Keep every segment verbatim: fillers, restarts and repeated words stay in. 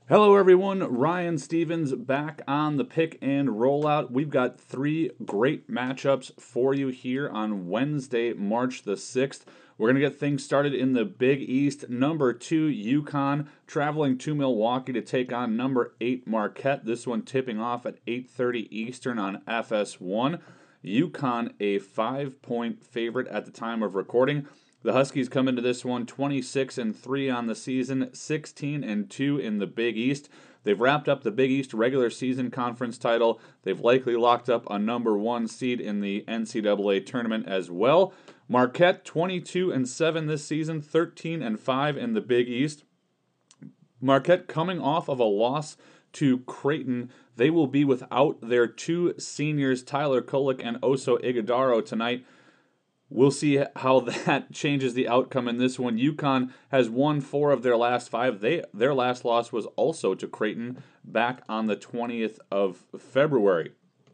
Hello, everyone. Ryan Stevens back on the pick and rollout. We've got three great matchups for you here on Wednesday, March the sixth. We're going to get things started in the Big East. Number two, UConn, traveling to Milwaukee to take on number eight, Marquette. This one tipping off at eight thirty Eastern on F S one. UConn, a five-point favorite at the time of recording. The Huskies come into this one twenty-six and three on the season, sixteen and two in the Big East. They've wrapped up the Big East regular season conference title. They've likely locked up a number one seed in the N C double A tournament as well. Marquette twenty-two and seven this season, thirteen and five in the Big East. Marquette coming off of a loss to Creighton. They will be without their two seniors, Tyler Kolek and Oso Ighodaro, tonight. We'll see how that changes the outcome in this one. UConn has won four of their last five. They Their last loss was also to Creighton back on the twentieth of February.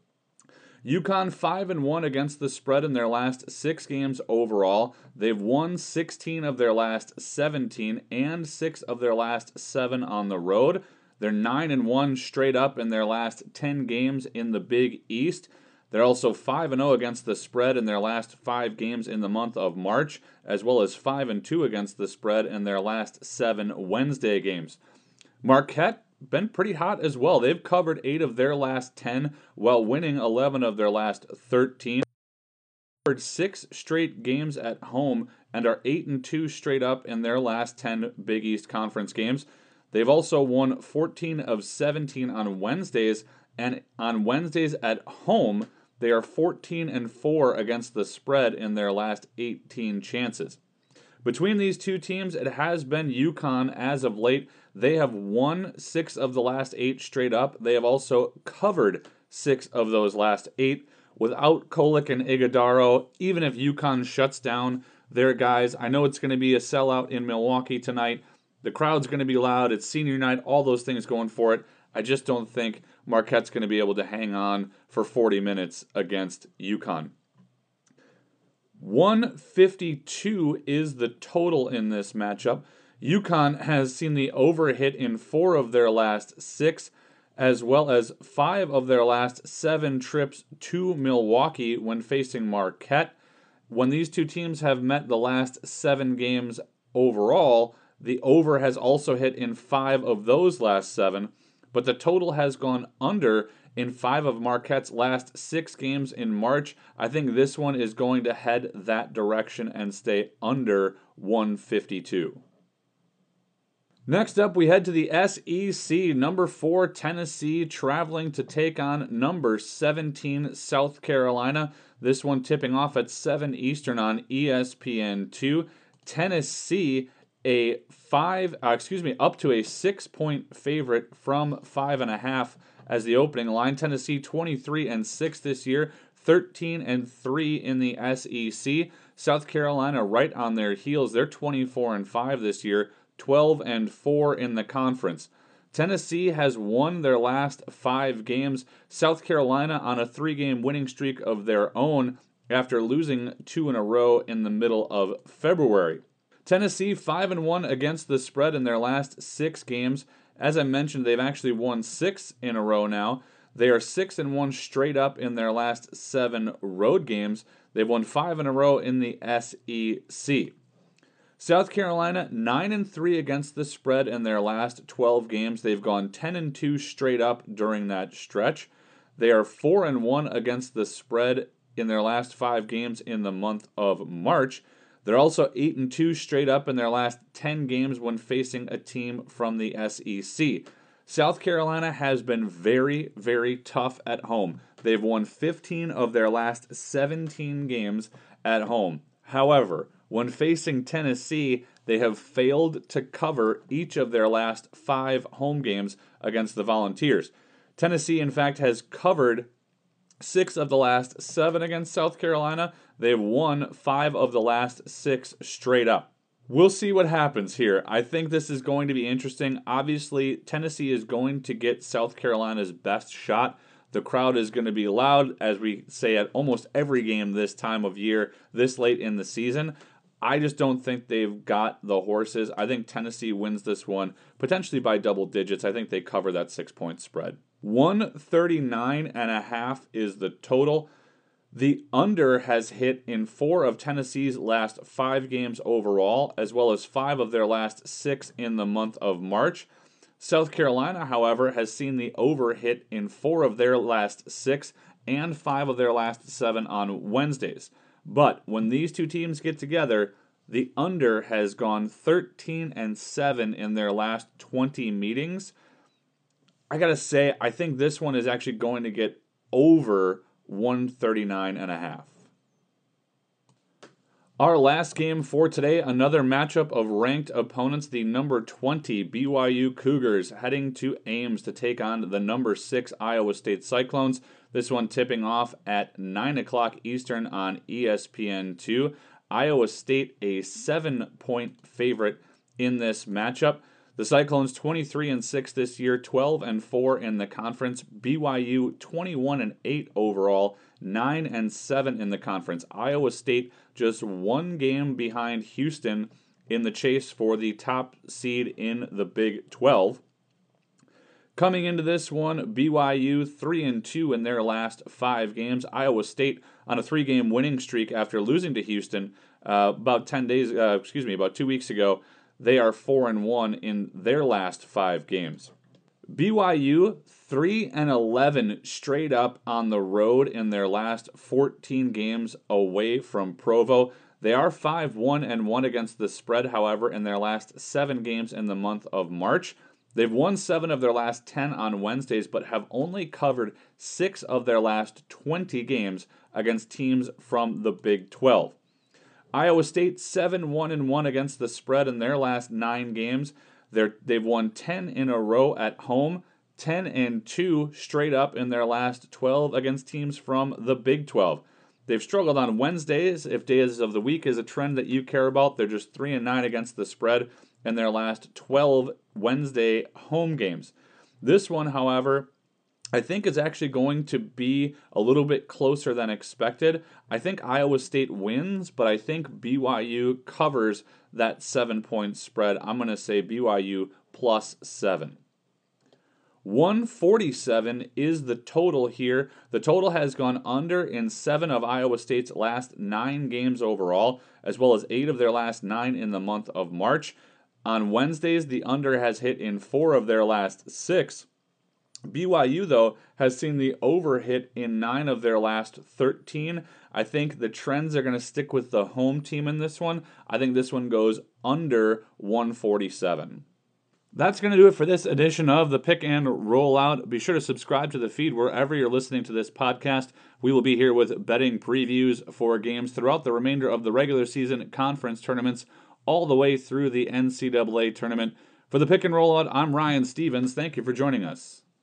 UConn five and one against the spread in their last six games overall. They've won sixteen of their last seventeen and six of their last seven on the road. They're nine and one straight up in their last ten games in the Big East. They're also five and oh against the spread in their last five games in the month of March, as well as five and two against the spread in their last seven Wednesday games. Marquette been pretty hot as well. They've covered eight of their last ten while winning eleven of their last thirteen. They've covered six straight games at home and are eight and two straight up in their last ten Big East Conference games. They've also won fourteen of seventeen on Wednesdays, and on Wednesdays at home, they are fourteen and four against the spread in their last eighteen chances. Between these two teams, it has been UConn as of late. They have won six of the last eight straight up. They have also covered six of those last eight. Without Kolek and Ighodaro, even if UConn shuts down their guys, I know it's going to be a sellout in Milwaukee tonight. The crowd's going to be loud. It's senior night, all those things going for it. I just don't think Marquette's going to be able to hang on for forty minutes against UConn. one fifty-two is the total in this matchup. UConn has seen the over hit in four of their last six, as well as five of their last seven trips to Milwaukee when facing Marquette. When these two teams have met the last seven games overall, the over has also hit in five of those last seven, but the total has gone under in five of Marquette's last six games in March. I think this one is going to head that direction and stay under one fifty-two. Next up, we head to the S E C. Number four, Tennessee, traveling to take on number seventeen, South Carolina. This one tipping off at seven Eastern on E S P N two. Tennessee, a five, uh, excuse me, up to a six-point favorite from five and a half as the opening line. Tennessee twenty-three and six this year, thirteen and three in the S E C. South Carolina right on their heels. They're twenty-four and five this year, twelve and four in the conference. Tennessee has won their last five games. South Carolina on a three-game winning streak of their own after losing two in a row in the middle of February. Tennessee five and one against the spread in their last six games. As I mentioned, they've actually won six in a row now. They are six and one straight up in their last seven road games. They've won five in a row in the S E C. South Carolina nine and three against the spread in their last twelve games. They've gone ten and two straight up during that stretch. They are four and one against the spread in their last five games in the month of March. They're also eight and two straight up in their last ten games when facing a team from the S E C. South Carolina has been very, very tough at home. They've won fifteen of their last seventeen games at home. However, when facing Tennessee, they have failed to cover each of their last five home games against the Volunteers. Tennessee, in fact, has covered six of the last seven against South Carolina. They've won five of the last six straight up. We'll see what happens here. I think this is going to be interesting. Obviously, Tennessee is going to get South Carolina's best shot. The crowd is going to be loud, as we say at almost every game this time of year, this late in the season. I just don't think they've got the horses. I think Tennessee wins this one, potentially by double digits. I think they cover that six-point spread. one thirty-nine and a half is the total. The under has hit in four of Tennessee's last five games overall, as well as five of their last six in the month of March. South Carolina, however, has seen the over hit in four of their last six and five of their last seven on Wednesdays. But when these two teams get together, the under has gone thirteen and seven in their last twenty meetings. I gotta say, I think this one is actually going to get over one thirty-nine and a half. Our last game for today, another matchup of ranked opponents, the number twenty B Y U Cougars heading to Ames to take on the number six Iowa State Cyclones. This one tipping off at nine o'clock Eastern on E S P N two. Iowa State a seven-point favorite in this matchup. The Cyclones twenty-three and six this year, twelve and four in the conference. B Y U twenty-one and eight overall, nine and seven in the conference. Iowa State just one game behind Houston in the chase for the top seed in the Big twelve. Coming into this one, B Y U three and two in their last five games. Iowa State on a three-game winning streak after losing to Houston uh, about ten days, uh, excuse me, about two weeks ago. They are four and one in their last five games. B Y U three and eleven straight up on the road in their last fourteen games away from Provo. They are five one and one against the spread, however, in their last seven games in the month of March. They've won seven of their last ten on Wednesdays, but have only covered six of their last twenty games against teams from the Big twelve. Iowa State seven one and one against the spread in their last nine games. They're, they've won ten in a row at home, ten and two straight up in their last twelve against teams from the Big twelve. They've struggled on Wednesdays. If days of the week is a trend that you care about, they're just three and nine against the spread in their last twelve Wednesday home games. This one, however, I think is actually going to be a little bit closer than expected. I think Iowa State wins, but I think B Y U covers that seven-point spread. I'm going to say B Y U plus seven. one forty-seven is the total here. The total has gone under in seven of Iowa State's last nine games overall, as well as eight of their last nine in the month of March. On Wednesdays, the under has hit in four of their last six. B Y U, though, has seen the over hit in nine of their last thirteen. I think the trends are going to stick with the home team in this one. I think this one goes under one forty-seven. That's going to do it for this edition of the Pick and Rollout. Be sure to subscribe to the feed wherever you're listening to this podcast. We will be here with betting previews for games throughout the remainder of the regular season conference tournaments, all the way through the N C double A tournament. For the Pick and Rollout, I'm Ryan Stevens. Thank you for joining us.